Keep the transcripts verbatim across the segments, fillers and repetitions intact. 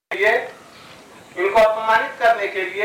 लिए, इनको अपमानित करने के लिए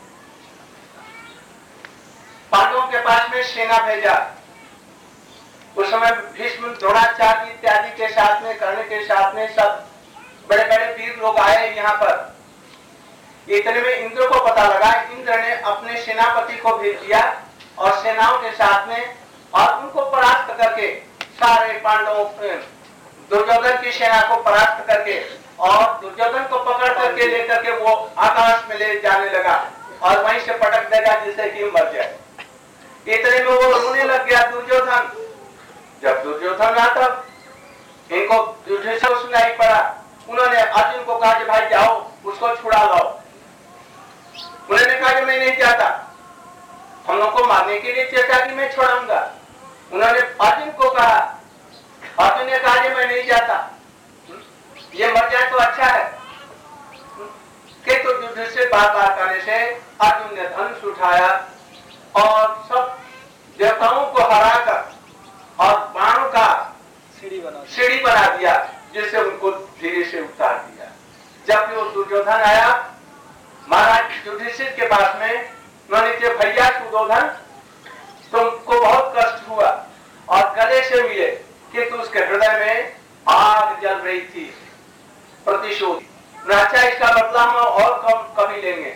पांडवों के पास में सेना भेजा। उस समय भीष्म, द्रोणाचार्य इत्यादि के साथ में, कर्ण के साथ में सब बड़े बड़े वीर लोग आए यहाँ पर। इतने में इंद्र को पता लगा। इंद्र ने अपने सेनापति को भेज दिया और सेनाओं के साथ में, और उनको परास्त करके सारे पांडवों, दुर्योधन की सेना को परास्त करके और दुर्योधन को पकड़ करके लेकर के वो आकाश में ले जाने लगा और वहीं से पटक देगा जिससे कि मर जाए। इतने में वो रोने लग गया दुर्योधन। जब दुर्योधन आता, इनको युधिष्ठिर सुनाई पड़ा। उन्होंने अर्जुन को कहा कि भाई जाओ उसको छुड़ा लाओ। उन्होंने कहा कि मैं नहीं चाहता, हम लोग को मारने के लिए चेता कि मैं छुड़ाऊंगा। उन्होंने अर्जुन को कहा, अर्जुन ने कहा कि मैं नहीं चाहता, ये मर जाए तो अच्छा है। किंतु युद्ध से बात बात करने से अर्जुन ने धनुष उठाया और सब देवताओं को हराकर और बाणों का सीढ़ी बना सीढ़ी बना दिया, जिससे उनको धीरे से उतार दिया। जब वो दुर्योधन आया महाराज युधिष्ठिर के पास में, उन्होंने कहा भैया सुयोधन, तुमको बहुत कष्ट हुआ और गले से मिले, किंतु उसके हृदय में आग जल रही थी, प्रतिशोध। अच्छा, इसका बदला हम और कम कभी लेंगे।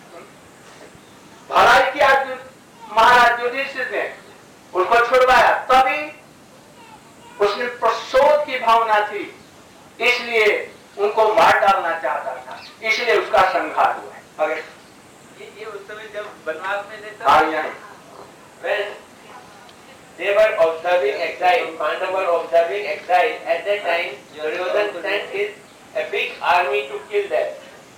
भलाई किया महाराज युधिष्ठिर ने, उसको छुड़वाया। तभी उसने प्रतिशोध की भावना थी, इसलिए उनको मार डालना चाहता था, इसलिए उसका संहार हुआ है। आगे ये, ये उस समय जब वनवास में थे तब when they were observing exile, Pandavas were observing exile. At that time, Duryodhana sent his a big army to kill them.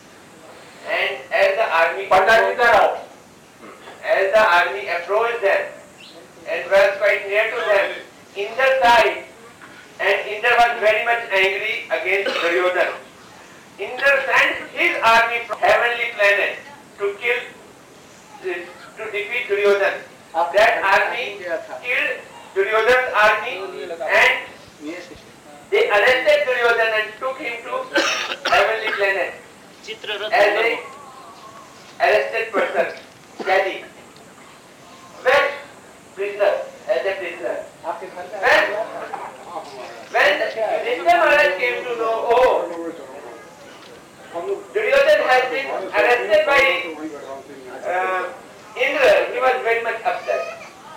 And as the army approached, as the army approached them and was quite near to them, Indra died, and Indra was very much angry against Duryodhana. Indra sent his army from heavenly planet to kill, to defeat Duryodhana. That army killed Duryodhana's army, and they arrested Duryodhana and took him to heavenly planet as a arrested person, Jadi. When prisoner, as a prisoner. When when Yudhishthira Maharaj came to know, oh, Duryodhana has been arrested by uh, Indra, he was very much upset.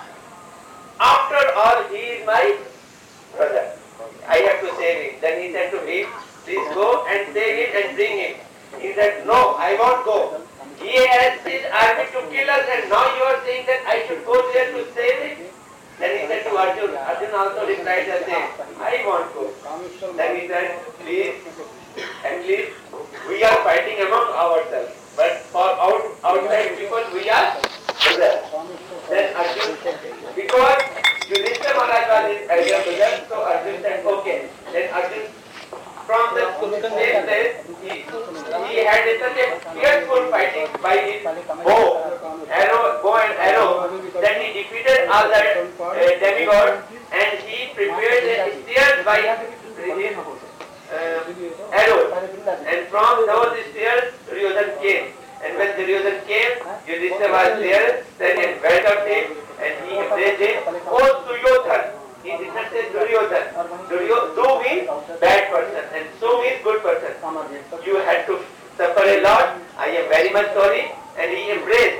After all, he is my brother. I have to save him. Then he said to him, please go and save him and bring him. He said, no, I won't go. He has his army to kill us, and now you are saying that I should go there to save him? Then he said to Arjun, Arjun also replied the same, I won't go. Then he said, please, at least we are fighting among ourselves, but for out, outside people we are brothers. Then Arjun, because Yudhishthira Maharaj was his elder brother, so Arjun said, okay. Then Arjun, from the same place, he, he had such a fearful fighting by his bow, arrow, bow and arrow, that he defeated all the uh, demigods, and he prepared a spear by his uh, arrow. And from those spears, Duryodhana came. And when Duryodhana came, Yudhishthira was there, then he welcomed him, and he embraced him. Oh, Suyodhan! He did not say Duryodhana. Duryo, means bad person, and Su means good person. You had to suffer a lot. I am very much sorry. And he embraced.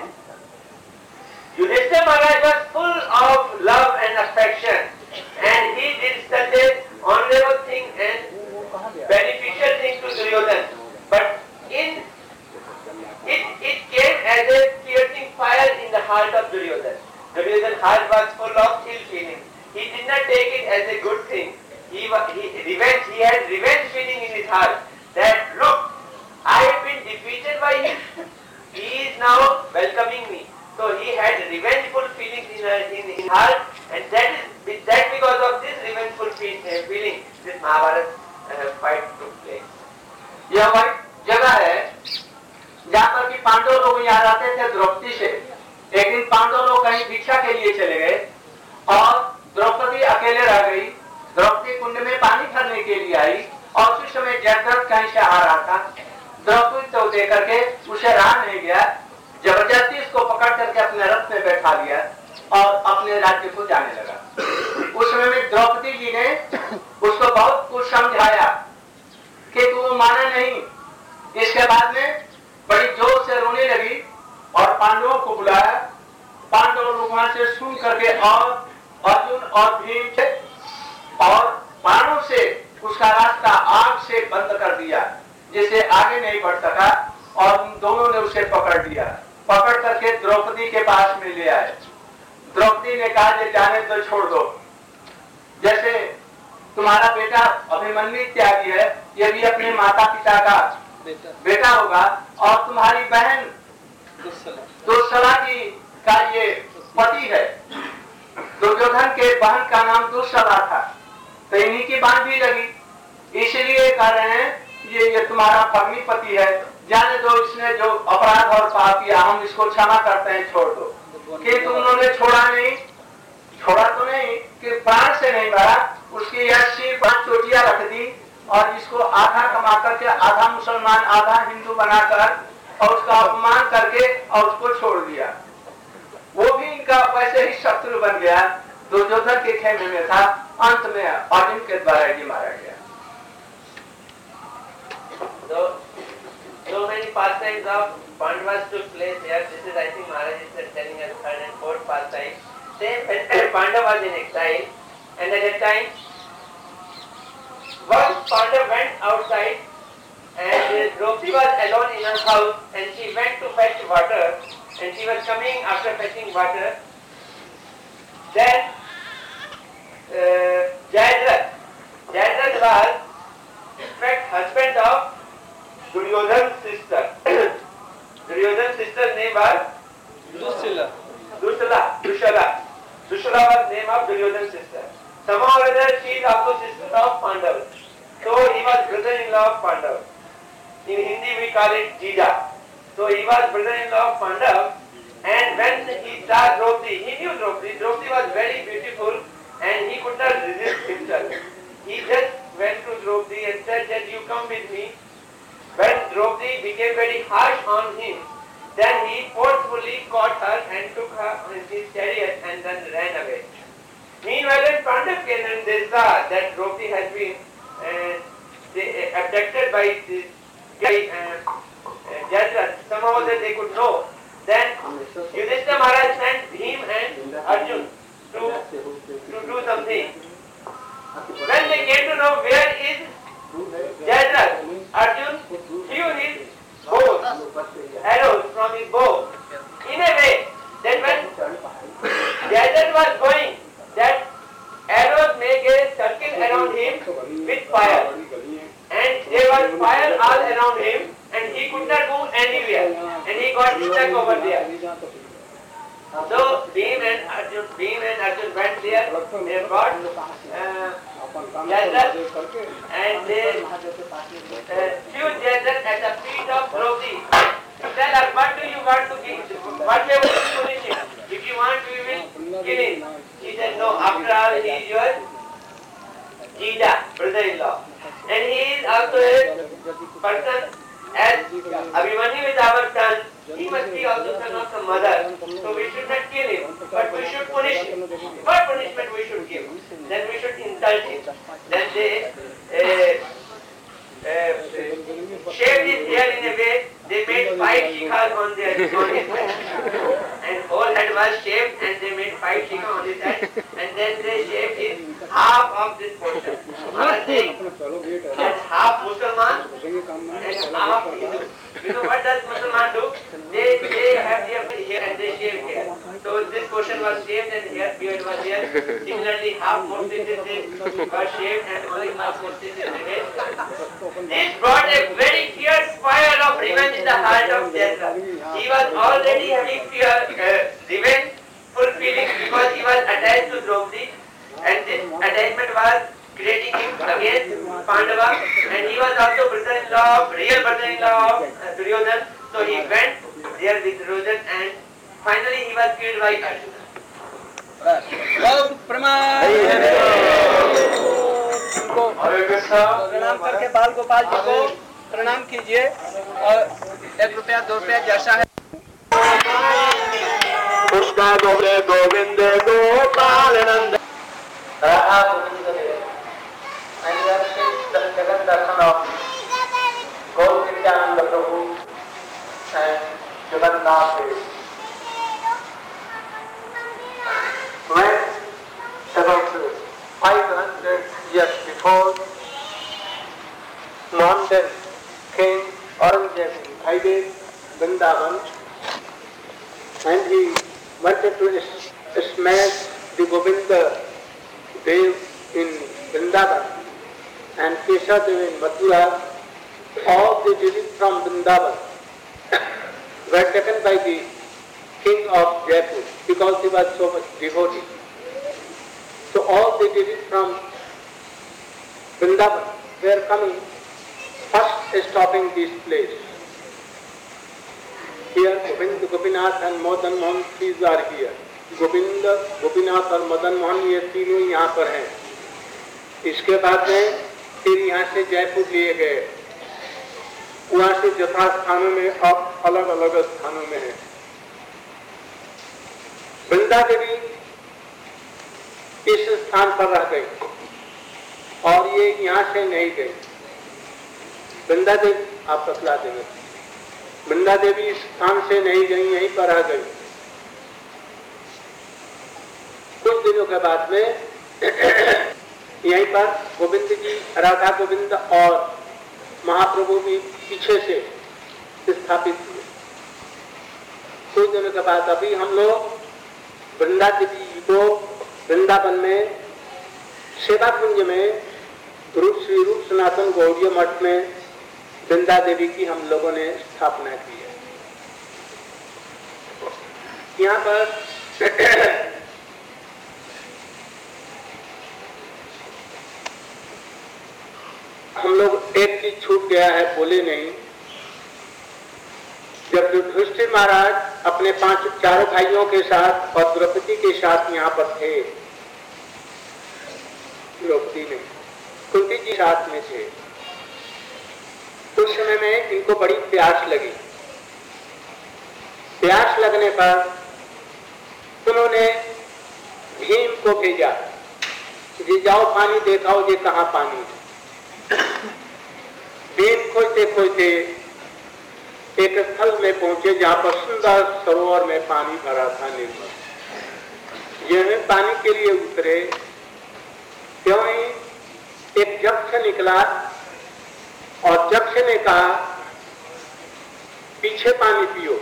Yudhishthira Maharaj was full of love and affection, and he did such a honorable thing and beneficial thing to Duryodhana. But in it, it came as a piercing fire in the heart of Duryodhana. Duryodhana's heart was full of ill feeling. He did not take it as a good thing. He, he revenge. He had revenge feeling in his heart. That look, I have been defeated by him. He is now welcoming me. So he had revengeful feelings in, in his heart, and that is that because of this revengeful feeling, this Mahabharata uh, fight took place. यह वही जगह है जहाँ पर कि पांडव लोग यहाँ रहते थे द्रौपदी से। एक दिन पांडव लोग कहीं भिक्षा के लिए चले गए और द्रौपदी अकेले रह गई। द्रौपदी कुंड में पानी भरने के लिए आई और उसी समय जयद्रथ कहीं से आ रहा था। देकर के उसे रहा नहीं गया, जबरदस्ती उसको पकड़ करके अपने रथ में बैठा लिया और अपने राज्य को जाने लगा। उस समय में द्रौपदी जी ने उसको बहुत कुछ समझाया कि तू माना नहीं। इसके बाद में बड़ी जोर से रोने लगी और पांडवों को बुलाया। पांडव लोग वहां से सुन करके और अर्जुन और भीम से और बाणों से उसका रास्ता आग से बंद कर दिया, जिससे आगे नहीं बढ़ सका, और उन दोनों ने उसे पकड़ लिया। पकड़ करके द्रौपदी के पास में ले आए। द्रौपदी ने कहा कि जाने तो छोड़ दो, जैसे तुम्हारा बेटा अभिमन्यु इत्यादि है, ये भी अपने माता पिता का बेटा, बेटा होगा, और तुम्हारी बहन दुस्सला की का ये पति है। दुर्योधन के बहन का नाम दुस्सला था, तो इन्हीं की बात भी लगी, इसलिए कह रहे हैं ये ये तुम्हारा पत्नी पति है, जाने दो, इसने जो अपराध और पाप किया हम इसको क्षमा करते हैं, छोड़ दो। किंतु उन्होंने छोड़ा नहीं, छोड़ा तो नहीं कि प्राण से नहीं मारा, उसकी अस्सी पांच चोटियां रख दी और इसको आधा कमा करके आधा मुसलमान आधा हिंदू बनाकर और उसका अपमान करके और उसको छोड़ दिया। वो भी इनका वैसे ही शत्रु बन गया, दुर्योधन के खेमे में था, अंत में अर्जुन के द्वारा ही मारा गया। So, so many pastimes of Pandavas took place here. This is, I think, Maharaj is telling us third and fourth pastime. Same when Pandava was in exile, and at that time, one Pandav went outside, and Draupadi was alone in her house, and she went to fetch water, and she was coming after fetching water. Then uh, Jayadratha, Jayadratha was in fact husband of Duryodhan's sister. Duryodhan's sister's name was Dushala. Dushala. Dushala. Dushala was name of Duryodhan's sister. Somehow or other she is also sister of Pandava. So he was brother-in-law of Pandava. In Hindi we call it Jija. So he was brother-in-law of Pandava, and when he saw Draupadi, he knew Draupadi. Draupadi was very beautiful and he could not resist himself. He just went to Draupadi and said that you come with me. When Draupadi became very harsh on him, then he forcefully caught her and took her in his chariot and then ran away. Meanwhile, when Pandav came and they saw that Draupadi has been uh, they, uh, abducted by this guy, uh, uh, Jayadratha, somehow that they could know. Then Yudhishthira Maharaj sent Bhim and Arjun to, to do something. When they came to know where is Jayadratha, Arjun threw his bow, arrows from his bow in a way that when Jayadratha was going, that arrows make a circle around him with fire, and there was fire all around him, and he could not move anywhere, and he got stuck over there. So Bhim and Arjun, Bhim and Arjun went there. They got uh, Jayadratha, and they uh, threw Jayadratha at the feet of Draupadi to tell her, what do you want to give? What we want to punish him? If you want, we will kill him. She said, no. After all, he is your Jija, brother-in-law, and he is also a person. As Abhimanyu is our son, he must be also son of some mother. So we should not kill him, but we should punish him. What punishment we should give? Then we should insult him. Then they uh, uh, shaved his hair in a way, they made five shikhas on, their, on his head. And whole head was shaved and they made five shikhas on his head. And then they shaved his half of this portion. Another thing, that's half Musliman and half Hindu. You know what does Musliman do? They, they have their hair and they shave hair. So this portion was shaved and hair beard was there. Similarly, half portion was shaved and only half portion is remained. This brought a very fierce fire of revenge in the heart of Jayadratha. He was already having fear, uh, revengeful feelings because he was attached to Draupadi, and this attachment was creating him against Pandava, and he was also brother-in-law, real brother-in-law of uh, Duryodhana. So he went there with Duryodhana, and finally he was killed by Arjuna. हरे कृष्ण। प्रणाम करके बाल गोपाल जी को प्रणाम कीजिए और एक रुपया दो रुपया जैसा है। कृष्ण गोविंद गोविंद गोपाल नंद Radha Govind Dev Jagat darshan of Gaur Nityananda Prabhu and Jagannath Dev. When about five hundred years before, Mohammedan king Aurangzeb invaded Vrindavan and he wanted to smash the Govinda Dev in Vrindavan and Keshadev in Mathura. All the deities from Vrindavan were taken by the king of Jaipur because he was so much devotee. So all the deities from Vrindavan were coming, first stopping this place. Here Govind, Gopinath and Madan Mohan these are here. Govind, Gopinath और मदन मोहन ये तीनों यहाँ पर हैं। इसके बाद में फिर यहाँ से जयपुर लिए गए, वहाँ से यथा स्थानों में अब अलग अलग स्थानों में है। वृंदा देवी इस स्थान पर रह गई और ये यहाँ से नहीं गई। वृंदा देवी आप बतला देंगे, वृंदा देवी इस स्थान से नहीं गई, यहीं पर रह गई। कुछ दिनों के बाद में यहीं पर गोविंद जी, राधा गोविंद और महाप्रभु भी पीछे से स्थापित हुए। कुछ दिनों के बाद अभी हम लोग वृंदा देवी को वृंदावन में सेवा कुंज में रूप श्री रूप सनातन गौड़ीय मठ में वृंदा देवी की हम लोगों ने स्थापना की है। यहाँ पर हम लोग एक चीज छूट गया है, बोले नहीं। जब युधिष्ठिर महाराज अपने पांच चारों भाइयों के साथ और द्रौपदी के साथ यहाँ पर थे, द्रौपदी नहीं, कुंती जी साथ में थे, उस समय में इनको बड़ी प्यास लगी। प्यास लगने पर उन्होंने भीम को भेजा, जी जाओ पानी देखाओ, जी कहाँ पानी है। भीम खोजते खोजते एक स्थल में पहुंचे जहां पर सुंदर सरोवर में पानी भरा था निर्मल। यह पानी के लिए उतरे, क्यों ही एक यक्ष निकला और यक्ष ने कहा पीछे पानी पियो।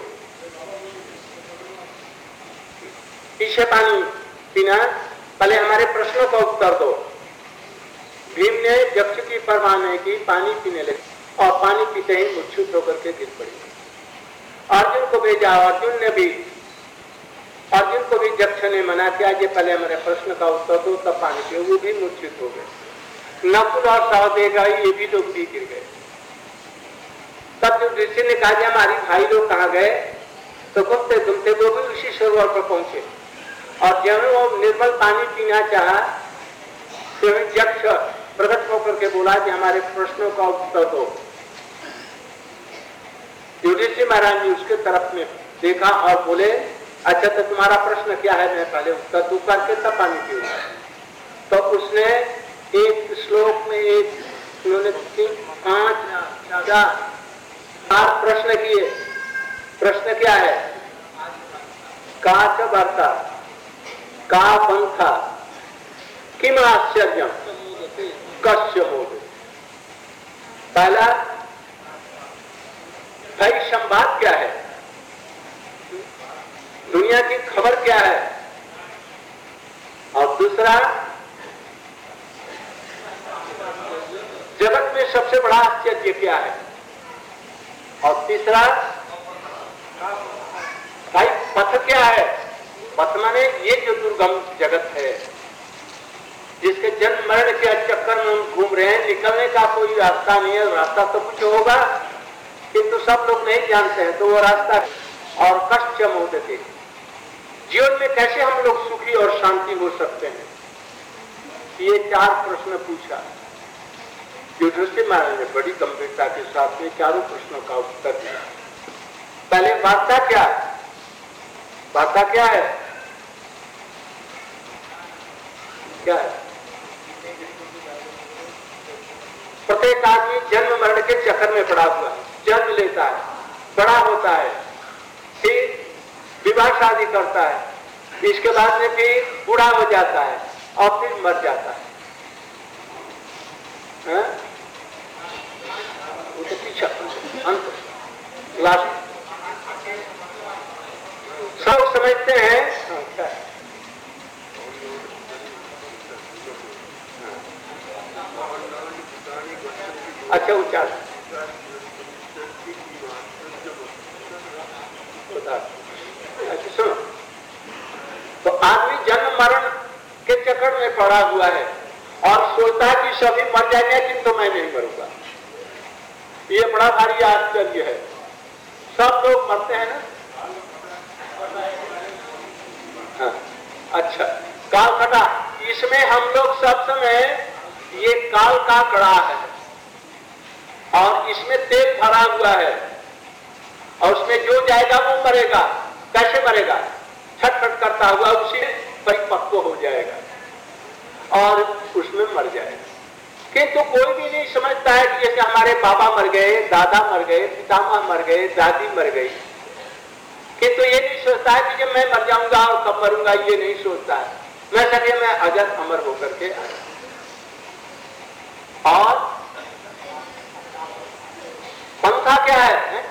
पीछे पानी पीना, पहले हमारे प्रश्नों का उत्तर दो। भीम ने यक्ष की परवाह नहीं की, पानी पीने लगे और पानी पीते ही मूर्छित होकर के गिर पड़ी। अर्जुन को भेजा, अर्जुन ने भी अर्जुन को भी यक्ष ने मना किया कि पहले हमारे प्रश्न का उत्तर दो तब पानी पियो, वो भी मूर्छित हो गए। नकुल और सहदेव ये भी लोग भी गिर गए। तब जब ऋषि ने कहा हमारी भाई लोग कहाँ गए, तो घूमते घूमते वो भी उसी सरोवर पर पहुंचे और जब वो निर्मल पानी पीना चाहा तो यक्ष प्रकट होकर के बोला कि हमारे प्रश्नों का उत्तर दो। युधिष्ठिर महाराज जी उसके तरफ में देखा और बोले अच्छा तो तुम्हारा प्रश्न क्या है, मैं पहले उत्तर दूं करके तब पानी पीऊंगा। तो उसने एक श्लोक में एक उन्होंने पांच चार प्रश्न किए। प्रश्न क्या है, का च वार्ता, का पंथा, किम आश्चर्य, कस्य हो। पहला भाई संवाद क्या है, दुनिया की खबर क्या है, और दूसरा जगत में सबसे बड़ा आश्चर्य क्या है, और तीसरा भाई पथ क्या है। पथ माने ये जो दुर्गम जगत है जिसके जन्म मरण के चक्कर में हम घूम रहे हैं, निकलने का कोई रास्ता नहीं है। रास्ता तो कुछ होगा किंतु सब लोग नहीं जानते हैं, तो वो रास्ता और कष्ट मोदते, जीवन में कैसे हम लोग सुखी और शांति हो सकते हैं, ये चार प्रश्न पूछा। युधिष्ठिर महाराज ने बड़ी गंभीरता के साथ में चारों प्रश्नों का उत्तर दिया। पहले वार्ता क्या है? वार्ता क्या है? क्या है? प्रत्येक आदमी जन्म मरण के चक्कर में पड़ा हुआ है, जन्म लेता है, बड़ा होता है, फिर विवाह शादी करता है, इसके बाद में फिर बूढ़ा हो जाता है और फिर मर जाता है। है? वो तो पीछा अंत लास्ट सब समझते हैं। अच्छा उच्चार अच्छा सुनो, तो आदमी जन्म मरण के चक्कर में पड़ा हुआ है और सोचता है कि सभी मर जाएंगे किंतु मैं नहीं मरूंगा। ये बड़ा भारी आश्चर्य है। सब लोग मरते हैं ना। हाँ, अच्छा काल कटा, इसमें हम लोग सब समय ये काल का कड़ा है और इसमें तेल भरा हुआ है और उसमें जो जाएगा वो मरेगा। कैसे मरेगा? छटपट करता हुआ उसी परिपक्व हो जाएगा और उसमें मर जाएगा। किंतु कोई भी नहीं समझता है कि जैसे हमारे बाबा मर गए, दादा मर गए, पितामह मर गए, दादी मर गई, किंतु ये नहीं सोचता है कि जब मैं मर जाऊंगा और कब मरूंगा, ये नहीं सोचता है। मैं सके मैं अजर अमर होकर के आया। और पंथा क्या है, है?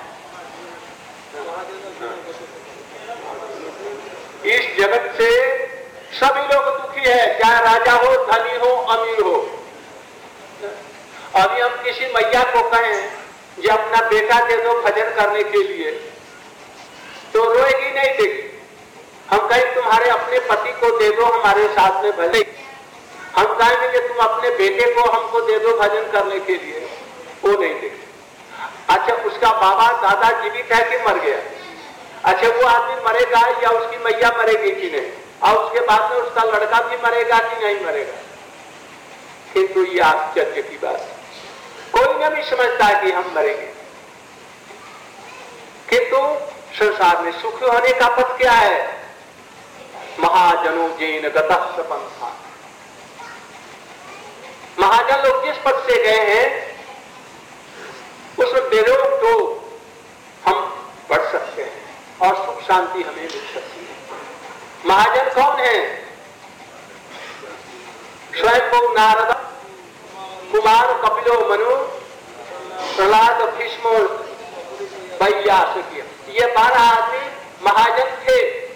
इस जगत से सभी लोग दुखी है, चाहे राजा हो, धनी हो, अमीर हो। अभी हम किसी मैया को कहें कि अपना बेटा दे दो भजन करने के लिए, तो रोएगी नहीं देगी। हम कहें तुम्हारे अपने पति को दे दो हमारे साथ में भले, हम कहेंगे कि तुम अपने बेटे को हमको दे दो भजन करने के लिए, वो नहीं देगी। अच्छा उसका बाबा दादा जीवित है कि मर गया? अच्छा वो आदमी मरेगा या उसकी मैया मरेगी कि नहीं, और उसके बाद में उसका लड़का भी मरेगा कि नहीं मरेगा? किंतु ये आश्चर्य की बात, कोई न भी समझता है कि हम मरेंगे। किंतु संसार में सुखी होने का पथ क्या है? महाजनों जैन गतः पंथा। महाजन लोग जिस पथ से गए हैं उसमें बेरोक तो हम बढ़ सकते हैं और सुख शांति हमें मिल सकती है। महाजन कौन है? स्वयं नारद, कुमार कपिलो मनु, प्रहलाद, भीष्म, वैयासुक, ये बारह आदमी महाजन थे।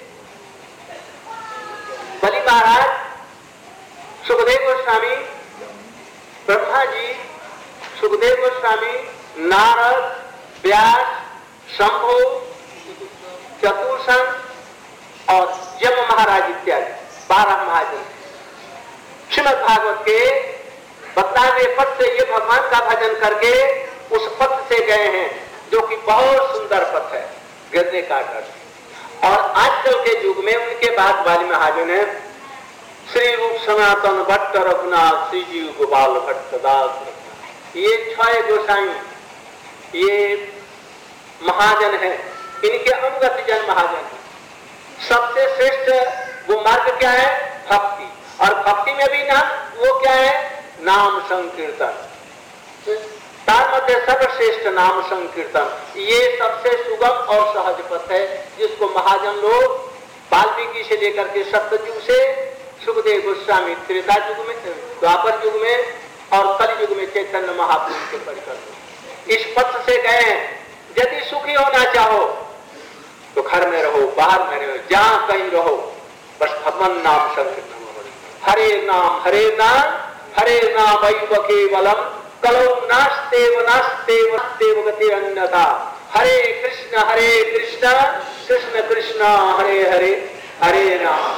बलि महाराज, सुखदेव गोस्वामी, ब्रह्मा जी, सुखदेव गोस्वामी, नारद, व्यास, शंभु, चतुर्सन और यम महाराज इत्यादि बारह महाजन। श्रीमद् भागवत के बतावे पथ से ये भगवान का भजन करके उस पथ से गए हैं जो कि बहुत सुंदर पथ है, गिरने का डर। और आजकल के युग में उनके बाद वाले महाजन है श्री रूप सनातन भट्ट रघुनाथ, श्री जीव गोपाल भट्ट दास, ये छह गोसाई ये महाजन है। इनके अनुगत जन महाजन है। सबसे श्रेष्ठ वो मार्ग क्या है? भक्ति। और भक्ति में भी नाम वो क्या है? नाम संकीर्तन। तार मध्य सर्वश्रेष्ठ नाम संकीर्तन, ये सबसे सुगम और सहज पथ है जिसको महाजन लोग वाल्मीकि से लेकर के सप्तयुग से सुखदेव गोस्वामी त्रेता युग में, द्वापर युग में और कल युग में चैतन्य महाप्रभु के परिकर इस पथ से गए हैं। यदि सुखी होना चाहो तो घर में रहो, बाहर में रहो, जहां कहीं रहो, बस भगवान नाम संकीर्तन। हरे नाम हरे नाम हरे नाम वैव केवलम कलौ नास्तेव नास्तेव नास्तेव गति अन्यथा। हरे कृष्ण हरे कृष्ण कृष्ण कृष्ण हरे हरे हरे राम।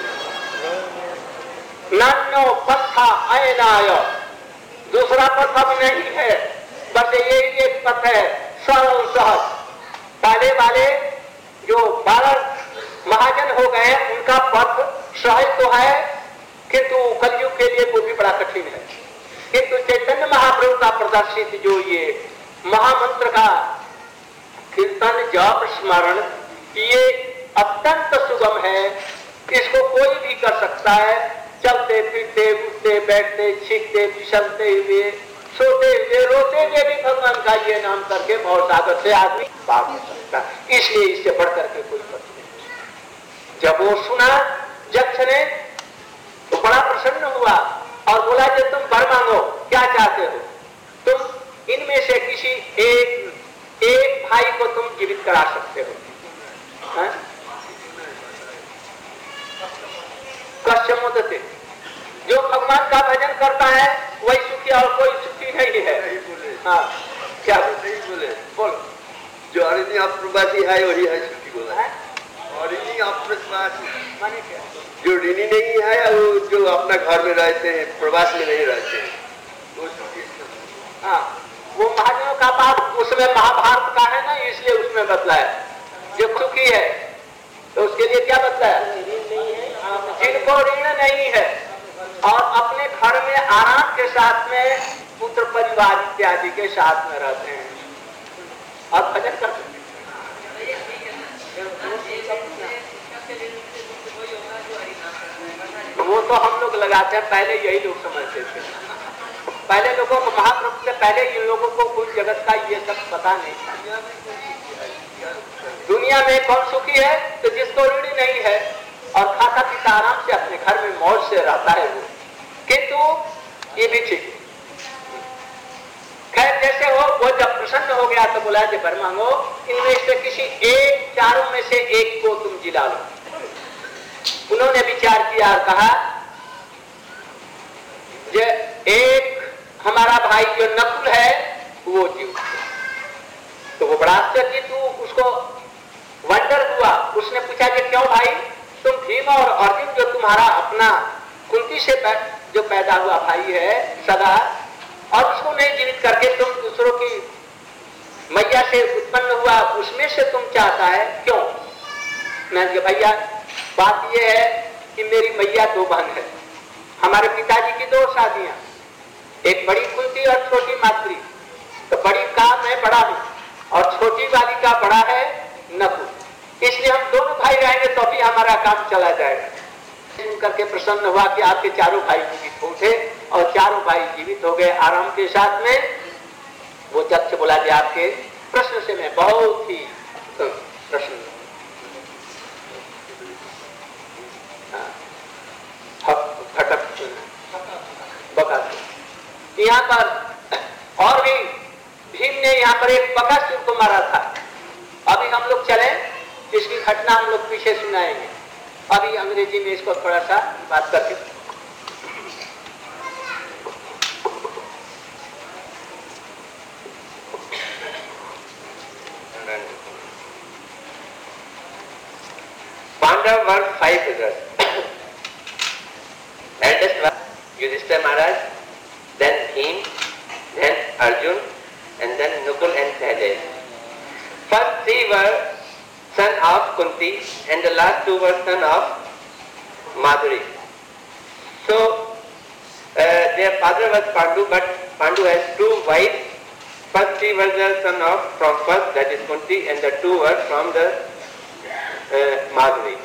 नान्यो पथा अयनाय, दूसरा पथ अब नहीं है, बस यही एक पथ है सरल सहज। पहले वाले जो बारह महाजन हो गए उनका पथ सहज तो है किंतु कलयुग के लिए वो भी बड़ा कठिन है। किंतु चैतन्य महाप्रभु का प्रदर्शित जो ये महामंत्र का कीर्तन जप स्मरण ये अत्यंत सुगम है, इसको कोई भी कर सकता है। चलते फिरते उठते बैठते छींकते फिसलते हुए सोते हुए रोते हुए भी भगवान का ये नाम करके भव सागर से आदमी पार हो सकता है। इसलिए इससे बढ़ करके कोई पद नहीं। जब वो सुना जक्ष ने तो बड़ा प्रसन्न हुआ और बोला कि तुम वर मांगो, क्या चाहते हो? तुम इनमें से किसी एक एक भाई को तुम जीवित करा सकते हो। कश्य मुदते, जो भगवान का भजन करता है वही सुखी और कोई सुखी नहीं है। हाँ क्या नहीं बोले? बोलो। जो अरिणी अप्रवासी है वही है सुखी बोला है। अरिणी अप्रवासी माने क्या? जो ऋणी नहीं है और जो अपना घर में रहते हैं, प्रवास में नहीं रहते हैं, वो सुखी। हाँ, वो महाजनों का बात उसमें महाभारत का है ना, इसलिए उसमें बतलाया। जो सुखी है तो उसके लिए क्या बतलाया? जिनको ऋण नहीं है और अपने घर में आराम के साथ में पुत्र परिवार इत्यादि के साथ में रहते हैं और भजन करते हैं। वो तो हम लोग लगाते हैं, पहले यही लोग समझते थे। पहले लोगों को महाप्रभु से पहले इन लोगों को कुछ जगत का ये सब पता नहीं था। दुनिया में कौन सुखी है? तो जिसको ऋण नहीं है और खाता पीता आराम से अपने घर में मौज से रहता है वो। किंतु ये भी ठीक। खैर जैसे हो, वो जब प्रसन्न हो गया तो बोला कि वर मांगो, इनमें से किसी एक चारों में से एक को तुम जिला लो। उन्होंने विचार किया और कहा जे एक हमारा भाई जो नकुल है वो जीव। तो वो बड़ा आश्चर्यचकित हुआ, उसको वंडर हुआ। उसने पूछा कि क्यों भाई, तुम भीम और अर्जुन जो तुम्हारा अपना कुंती से जो पैदा हुआ भाई है सदा, और उसको नहीं जीवित करके तुम दूसरों की मैया से उत्पन्न हुआ उसमें से तुम चाहता है क्यों? मैं कहा भैया बात यह है कि मेरी मैया दो बहन है, हमारे पिताजी की दो शादियां, एक बड़ी कुंती और छोटी मातृ। तो बड़ी का मैं बड़ा हूं और छोटी वाली का बड़ा है नकुल, इसलिए हम दोनों भाई रहेंगे तो भी हमारा काम चला जाएगा। करके प्रसन्न हुआ कि आपके चारों भाई जीवित उठे और चारों भाई जीवित हो गए आराम के साथ में। वो जक्ष बोला कि आपके प्रश्न से मैं बहुत ही प्रश्न भटक बका। यहाँ पर और भी भीम ने यहाँ पर एक बकासुर को मारा था। अभी हम लोग चले, इसकी घटना हम लोग पीछे सुनाएंगे। अभी अंग्रेजी में इसको थोड़ा सा बात करके Pandava were five brothers. Eldest was Yudhishthira Maharaj, then Bhim, then Arjun, and then Nukul and Sahdev. First three were son of Kunti, and the last two were son of Madhuri. So uh, their father was Pandu, but Pandu has two wives. First three were the son of from first, that is Kunti, and the two were from the uh, Madhuri.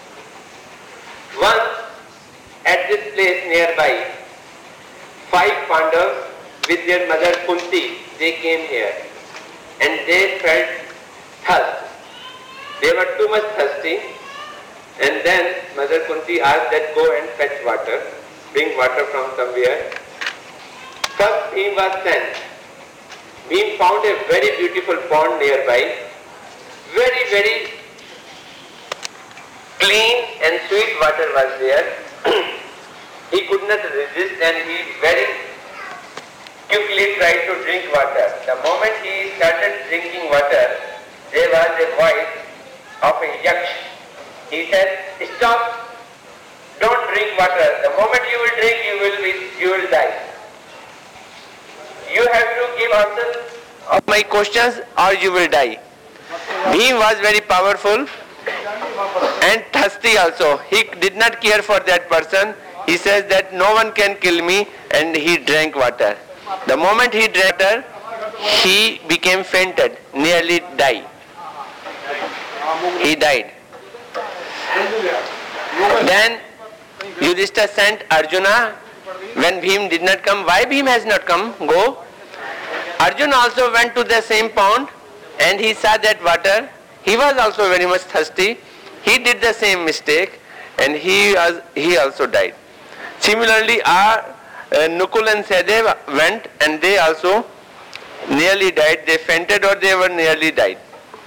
Once at this place nearby, five Pandavas with their mother Kunti, they came here, and they felt thirst. They were too much thirsty, and then Mother Kunti asked that go and fetch water, bring water from somewhere. First Bhim was sent. Bhim found a very beautiful pond nearby, very very clean and sweet water was there. He could not resist and he very quickly tried to drink water. The moment he started drinking water, there was a voice of a yaksh. He said, stop, don't drink water. The moment you will drink, you will be, you will die. You have to give answers of my questions or you will die. Bhim was very powerful and thirsty also. He did not care for that person. He says that no one can kill me, and he drank water. The moment he drank water, he became fainted, nearly died. he died. Then Yudhishthira sent Arjuna. When Bhim did not come, why Bhim has not come? Go. Arjuna also went to the same pond and he saw that water. He was also very much thirsty. He did the same mistake and he was, he also died. Similarly, our uh, Nukul and Sahadev went and they also nearly died. They fainted or they were nearly died.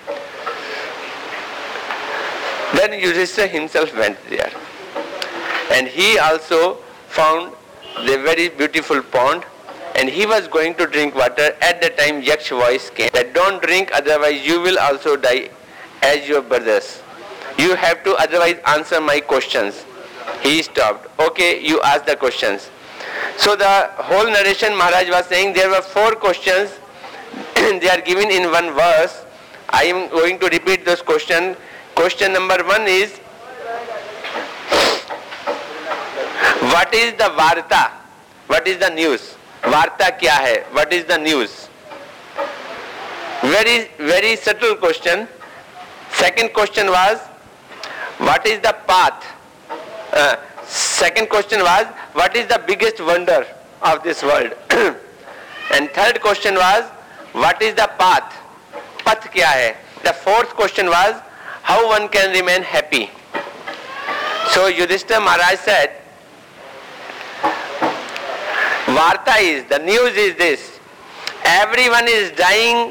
Then Yudhishthira himself went there. And he also found the very beautiful pond and he was going to drink water. At the time Yaksh voice came that don't drink, otherwise you will also die as your brothers. You have to otherwise answer my questions. He stopped. Okay, you ask the questions. So the whole narration Maharaj was saying there were four questions. They are given in one verse. I am going to repeat those questions. Question number one is, what is the Varta? What is the news? Varta kya hai? What is the news? Very, very subtle question. Second question was, what is the path? Uh, second question was, what is the biggest wonder of this world? And third question was, what is the path? Path kya hai? The fourth question was, how one can remain happy? So Yudhishthira Maharaj said, Varta is, the news is this, everyone is dying,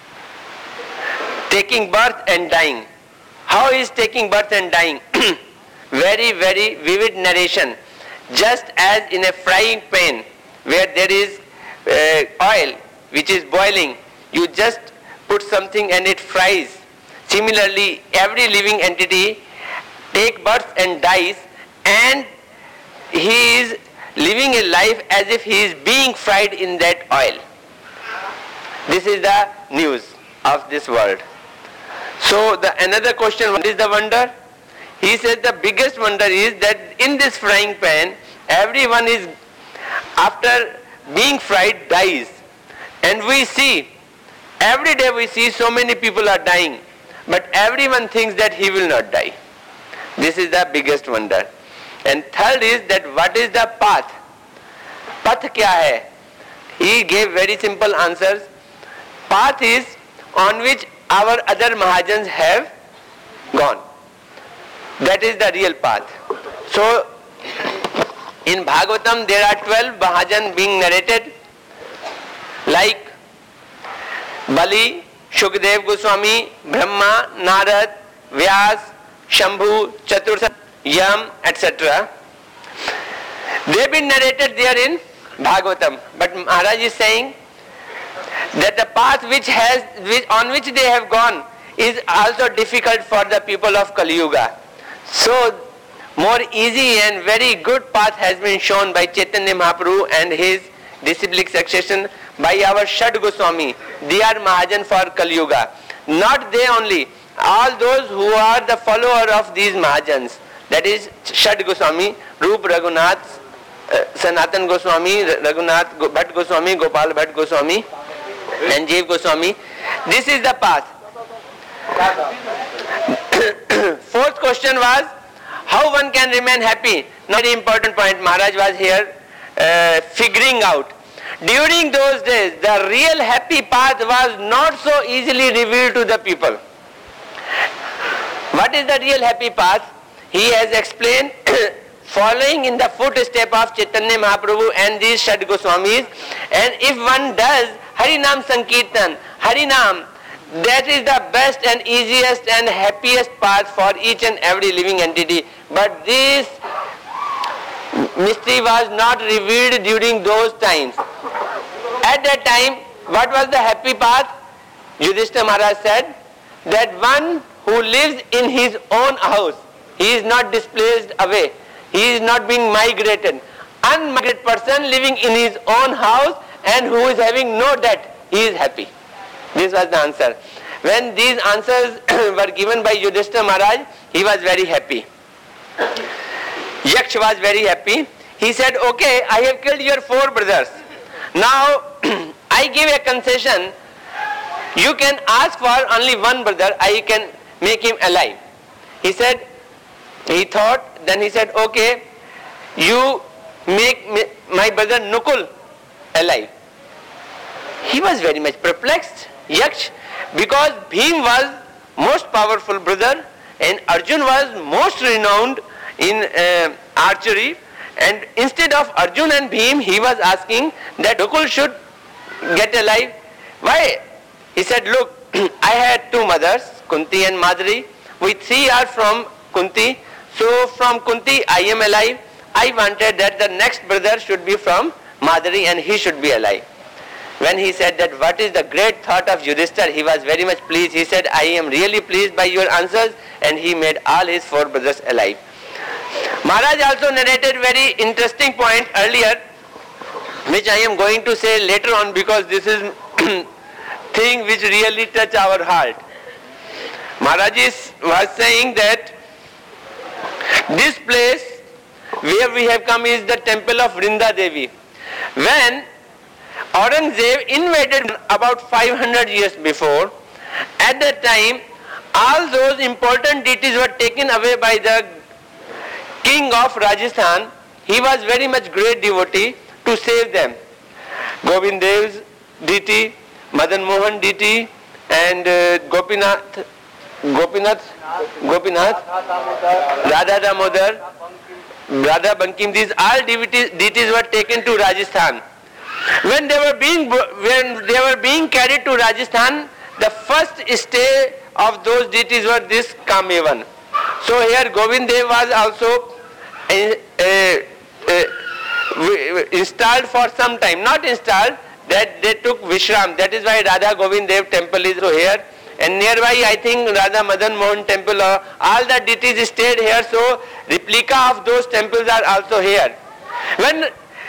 taking birth and dying. How is taking birth and dying? Very, very vivid narration. Just as in a frying pan where there is uh, oil which is boiling, you just put something and it fries. Similarly, every living entity takes birth and dies, and he is living a life as if he is being fried in that oil. This is the news of this world. So the another question, what is the wonder? He says the biggest wonder is that in this frying pan, everyone is, after being fried, dies. And we see, every day we see so many people are dying, but everyone thinks that he will not die. This is the biggest wonder. And third is that what is the path? Path kya hai? He gave very simple answers. Path is on which our other Mahajans have gone. That is the real path. So, in Bhagavatam there are twelve Mahajans being narrated, like Bali, Shukdev Goswami, Brahma, Narad, Vyas, Shambhu, Chatursa, Yam, et cetera. They have been narrated there in Bhagavatam. But Maharaj is saying that the path which has, which, on which they have gone is also difficult for the people of Kali Yuga. So, more easy and very good path has been shown by Chaitanya Mahaprabhu and his disciplic succession by our Shad Goswami. They are Mahajan for Kali Yuga. Not they only, all those who are the follower of these Mahajans. That is Shad Goswami, Rup Raghunath, uh, Sanatan Goswami, Raghunath Bhatt Goswami, Gopal Bhatt Goswami, and Jeev Goswami. This is the path. Fourth question was, how one can remain happy? Not very important point. Maharaj was here uh, figuring out. During those days, the real happy path was not so easily revealed to the people. What is the real happy path? He has explained, following in the footstep of Chaitanya Mahaprabhu and these Shad Goswamis, and if one does Harinam Sankirtan, Harinam, that is the best and easiest and happiest path for each and every living entity. But this mystery was not revealed during those times. At that time, what was the happy path? Yudhishthira Maharaj said that one who lives in his own house, he is not displaced away, he is not being migrated. Unmigrated person living in his own house and who is having no debt, he is happy. This was the answer. When these answers were given by Yudhishthira Maharaj, he was very happy. Yaksh was very happy. He said, okay, I have killed your four brothers. Now, I give a concession. You can ask for only one brother. I can make him alive. He said, he thought, then he said, okay, you make my brother Nukul alive. He was very much perplexed, Yaksh, because Bhim was most powerful brother and Arjun was most renowned in uh, archery, and instead of Arjun and Bhim, he was asking that Nukul should get alive. Why? He said, look, I had two mothers, Kunti and Madri. We three are from Kunti. So from Kunti I am alive. I wanted that the next brother should be from Madri and he should be alive. When he said that what is the great thought of Yudhishthira, he was very much pleased. He said, I am really pleased by your answers, and he made all his four brothers alive. Maharaj also narrated very interesting point earlier, which I am going to say later on because this is thing which really touch our heart. Maharaj is, was saying that this place where we have come is the temple of Vrinda Devi. When Aurangzeb invaded about five hundred years before, at that time all those important deities were taken away by the king of Rajasthan. He was very much great devotee to save them. Govind Dev's deity, Madan Mohan deity, and uh, Gopinath, Gopinath, Gopinath, Radha Damodar, Radha Bankim, these all deities, deities were taken to Rajasthan. When they were being when they were being carried to Rajasthan, the first stay of those deities were this Kamevan. So here Govind Dev was also uh, uh, uh, installed for some time, not installed, that they took Vishram. That is why Radha Govind Dev temple is here. And nearby I think Radha Madan Mohan temple, uh, all the deities stayed here, so replica of those temples are also here. When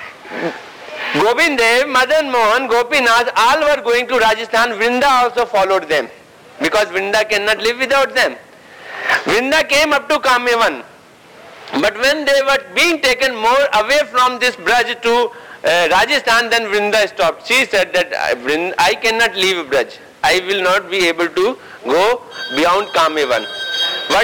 Govind Dev, Madan Mohan, Gopinath, all were going to Rajasthan, Vrinda also followed them, because Vrinda cannot live without them. Vrinda came up to Kamevan, but when they were being taken more away from this Braj to uh, Rajasthan, then Vrinda stopped. She said that I, I cannot leave Braj. I will not be able to go beyond Kamevan. But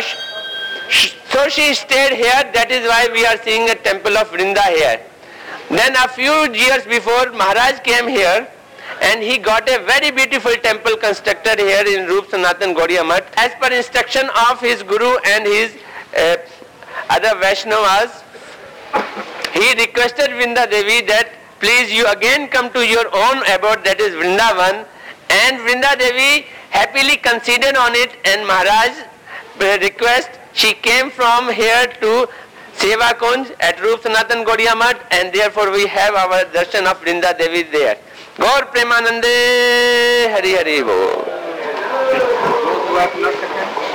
so she stayed here, that is why we are seeing a temple of Vrinda here. Then a few years before, Maharaj came here and he got a very beautiful temple constructed here in Rup Sanatan Gaudiya Math. As per instruction of his Guru and his uh, other Vaishnavas, he requested Vrinda Devi that please you again come to your own abode, that is Vrindavan, and Vrinda Devi happily conceded on it, and Maharaj request, she came from here to Seva Kunj at Rup Sanatan Gaudiya Math, and therefore we have our darshan of Vrinda Devi there. Gaur Premanande Hari Hari Bo.